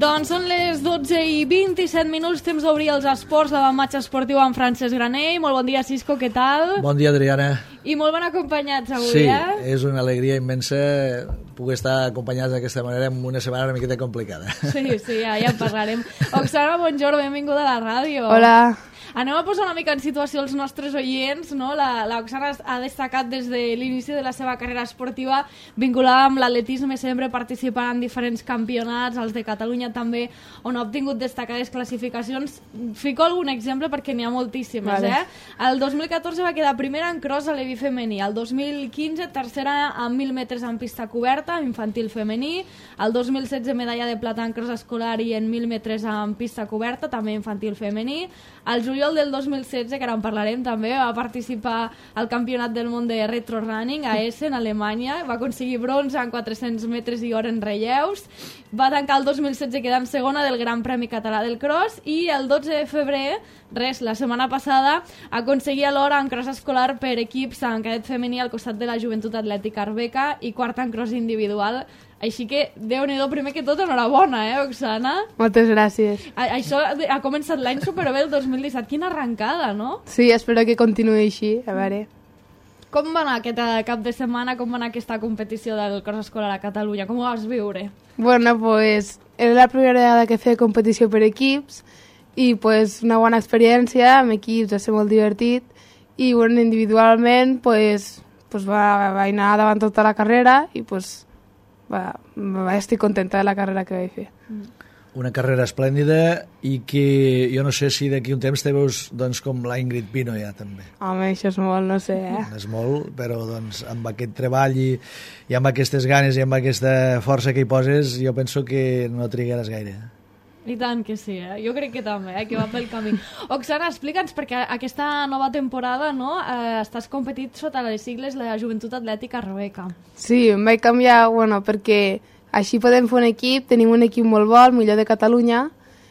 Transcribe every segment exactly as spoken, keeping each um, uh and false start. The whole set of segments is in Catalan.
Doncs són les dotze i vint-i-set minuts, temps d'obrir els esports, la matxa esportiu amb Francesc Granell. Molt bon dia, Cisco, què tal? Bon dia, Adriana. I molt ben acompanyats avui, sí, eh? Sí, és una alegria immensa poder estar acompanyats d'aquesta manera en una setmana una miqueta complicada. Sí, sí, ja, ja en parlarem. Oksana, bonjour, benvinguda a la ràdio. Hola. Anem a posar una mica en situació els nostres oients, no? La, la Oksana ha destacat des de l'inici de la seva carrera esportiva vinculada amb l'atletisme, sempre participant en diferents campionats, els de Catalunya també, on ha obtingut destacades classificacions. Fico algun exemple perquè n'hi ha moltíssimes, vale. eh? El dos mil catorze va quedar primera en cross a l'E V I femení, el dos mil quinze tercera en mil metres en pista coberta, infantil femení, el dos mil setze medalla de plata en cross escolar i en mil metres en pista coberta, també infantil femení. El juliol del dos mil setze, que ara en parlarem també, va participar al Campionat del Món de Retro Running a Essen, Alemanya, va aconseguir bronze en quatre-cents metres i or en relleus, va tancar el dos mil setze quedant segona del Gran Premi Català del Cross i el dotze de febrer, res, la setmana passada, aconseguia l'or en cross escolar per equips en cadet femení al costat de la Joventut Atlètica Arbeca i quarta en cross individual. Així que, Déu-n'hi-do, primer que tot, enhorabona, eh, Oksana? Moltes gràcies. A això ha començat l'any superbé el dos mil disset. Quina arrencada, no? Sí, espero que continuï així, a veure. Com va anar aquest cap de setmana? Com va anar aquesta competició del cross escolar a Catalunya? Com ho vas viure? Bueno, pues, era la primera vegada que feia competició per equips i pues, una bona experiència, amb equips va ser molt divertit i bueno, individualment pues, pues, va, va anar davant tota la carrera i pues, va, va, estic contenta de la carrera que vaig fer. Una carrera esplèndida i que jo no sé si d'aquí un temps te veus doncs, com la Ingrid Pino ja també. Home, això és molt, no sé, eh? És molt, però doncs, amb aquest treball i, i amb aquestes ganes i amb aquesta força que hi poses, jo penso que no trigaràs gaire. I tant que sí, eh? Jo crec que també, eh? Que va pel camí. Oksana, explica'ns, perquè aquesta nova temporada no, eh, estàs competint sota les sigles la Joventut Atlètica Arbeca. Sí, em vaig canviar, bueno, perquè així podem fer un equip, tenim un equip molt bo, el millor de Catalunya,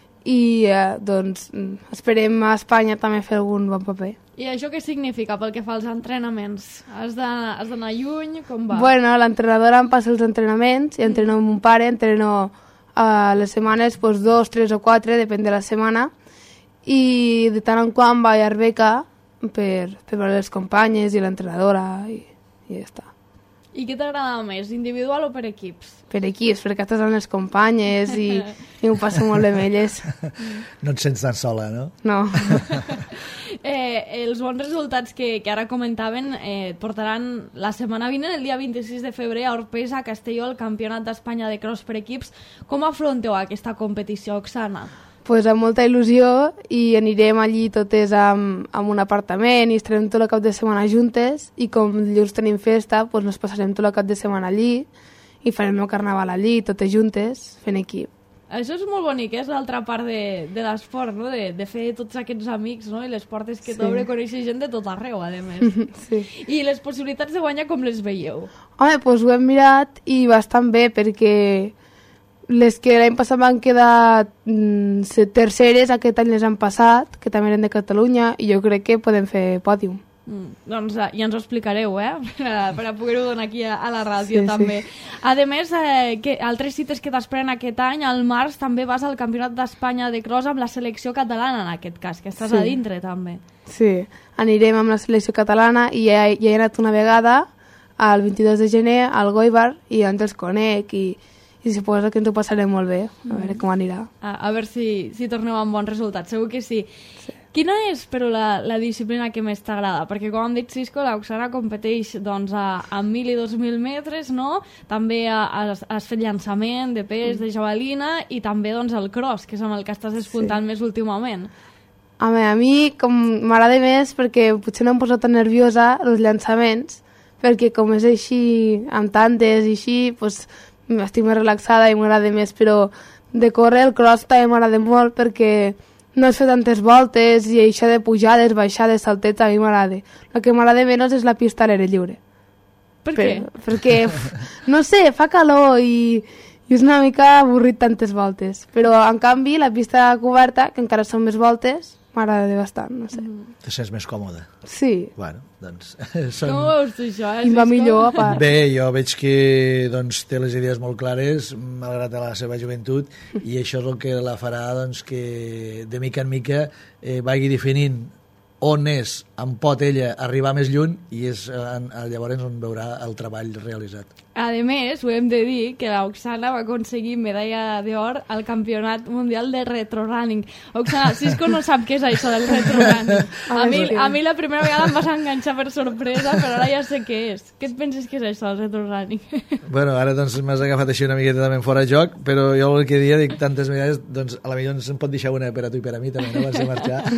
i eh, doncs esperem a Espanya també fer algun bon paper. I això què significa pel que fa als entrenaments? Has d'anar lluny? Com va? Bueno, l'entrenadora em passa els entrenaments, i entreno amb un pare, entreno a les setmanes pues, dos, tres o quatre, depèn de la setmana, i de tant en quant vaig a Arbeca per, per veure les companyes i l'entrenadora i, i ja està. I què t'agrada més, individual o per equips? Per equips, perquè estàs amb les companyes i, i ho passo molt amb elles. No et sents tan sola, no? No. eh, els bons resultats que, que ara comentaven eh, portaran la setmana vinent, el dia vint-i-sis de febrer, a Orpesa, a Castelló, el Campionat d'Espanya de cross per equips. Com afronteu aquesta competició, Oksana? Pues amb molta il·lusió i anirem allí totes amb, amb un apartament i estarem tot el cap de setmana juntes i com dilluns tenim festa, pues nos passarem tot el cap de setmana allí i farem el carnaval allí, totes juntes, fent equip. Això és molt bonic, és l'altra part de, de l'esport, no? de, de fer tots aquests amics, no? I les portes que sí. T'obre, conèixer gent de tot arreu, a més. Sí. I les possibilitats de guanyar com les veieu? Home, doncs ho hem mirat i bastant bé, perquè les que l'any passat van quedar mm, terceres, aquest any les han passat, que també eren de Catalunya, i jo crec que podem fer pòdium. Mm, doncs ja ens ho explicareu, eh? Per a, per a poder-ho donar aquí a, a la ràdio, sí, també. Sí. A més, eh, que altres cites que t'esperen aquest any, al març també vas al Campionat d'Espanya de cross amb la selecció catalana, en aquest cas, que estàs sí. a dintre, també. Sí, anirem amb la selecció catalana i ja, ja he anat una vegada, el vint-i-dos de gener, al Goibar, i ens els conec, i i suposo que ens ho passarem molt bé, a veure com anirà. A, a veure si, si torneu amb bons resultats, segur que sí. sí. Quina és, però, la, la disciplina que més t'agrada? Perquè, com hem dit, Cisco, l'Oksana competeix doncs, a, a mil i dos mil metres, no? També a, a, has fet llançament de pes, mm. de javelina, i també doncs, el cross, que és amb el que estàs despuntant sí. més últimament. A mi, a mi com m'agrada més, perquè potser no em poso tan nerviosa els llançaments, perquè com és així, amb tantes i així, doncs, estic més relaxada i m'agrada més, però de córrer el cross també m'agrada molt perquè no es fa tantes voltes i això de pujades, baixades, saltets a mi m'agrada. El que m'agrada menys és la pista a l'aire lliure. Per què? Per, perquè, no sé, fa calor i, i és una mica avorrit tantes voltes. Però, en canvi, la pista coberta, que encara són més voltes, m'agrada bastant, no sé. Mm. Te sents més còmode? Sí. Bueno, doncs... Són... Com ho veus tu, això? I va millor, a part. Bé, jo veig que doncs, té les idees molt clares, malgrat la seva joventut, i això és el que la farà doncs, que de mica en mica eh, vagi definint on és, on pot ella arribar més lluny, i és en, llavors on veurà el treball realitzat. A més, ho hem de dir que l'Oksana va aconseguir medalla d'or al Campionat Mundial de Retrorunning. Oksana, Cisco no sap què és això del retrorunning. A mi, a mi la primera vegada em vas enganxar per sorpresa, però ara ja sé què és. Què et penses que és això, el retrorunning? Bueno, ara doncs m'has agafat així una miqueta també fora de joc, però jo el que dia dic tantes vegades, doncs a la millor ens en pot deixar una per a tu i per a mi també, no? Abans de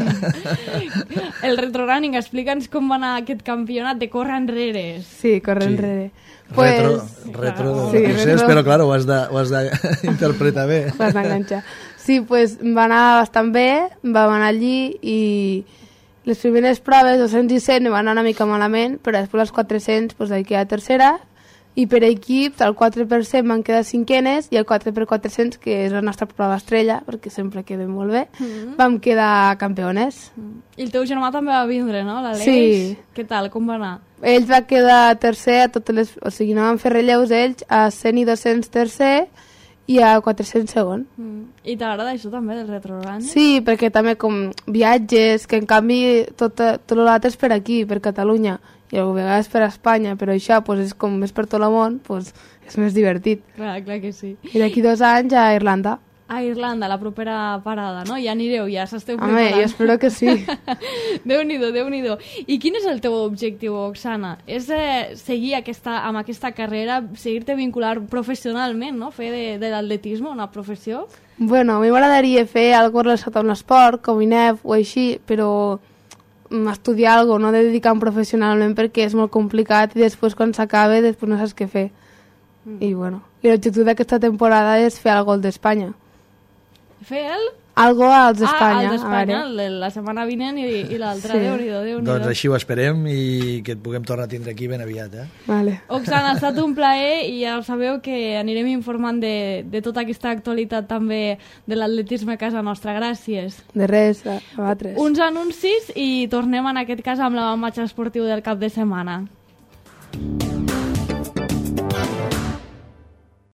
marxar. El retrorunning, explica'ns com va anar aquest campionat de córrer enrere. Sí, córrer Sí. enrere. Retro, Pues, retro sí, del procés, retro. però clar, ho has d'interpretar bé. Vas d'enganxar. Sí, pues, va anar bastant bé, vam anar allí i les primeres proves, dos-cents i cent, van anar una mica malament, però després les quatre-cents pues, vaig quedar tercera, i per equips el quatre per cent van quedar cinquenes i el quatre per quatre-cents, que és la nostra prova estrella, perquè sempre quedem molt bé, mm-hmm. vam quedar campeones. Mm. I el teu germà també va vindre, no? L'Aleix? Sí. Què tal? Com va anar? Ell va quedar tercer a totes les... O sigui, no van fer relleus ells a cent i dos-cents tercer i a quatre-cents segon. Mm. I t'agrada això també del retrorunning? Sí, perquè també com viatges, que en canvi tot, tot l'altre és per aquí, per Catalunya, i a vegades per Espanya, però això pues, és com més per tot el món, pues, és més divertit. Clar, clar que sí. I d'aquí dos anys a Irlanda. A Irlanda, la propera parada, no? Ja anireu, ja s'esteu Home, preparant. jo espero que sí. Déu-n'hi-do, Déu-n'hi-do. I quin és el teu objectiu, Oksana? És eh, seguir aquesta, amb aquesta carrera, seguir-te vincular professionalment, no? Fer de, de l'atletisme una professió? Bueno, a mi m'agradaria fer alguna cosa relacionat amb l'esport, com I N E F o així, però mm, estudiar alguna cosa, no dedicar-me professionalment perquè és molt complicat i després quan s'acabe després no saps què fer. Mm. I bueno, i l'objectiu d'aquesta temporada és fer el gol d'Espanya. Fer el? Algo als Ah, d'Espanya. el d'Espanya, el- la setmana vinent i, i l'altra. Sí. Déu-n'hi-do, Déu-n'hi-do. Doncs així ho esperem i que et puguem tornar a tindre aquí ben aviat, eh? Vale. Oksana, ha estat un plaer i ja ho sabeu que anirem informant de, de tota aquesta actualitat també de l'atletisme a casa nostra. Gràcies. De res, a vosaltres. Uns anuncis i tornem en aquest cas amb l'avantatge esportiu del cap de setmana.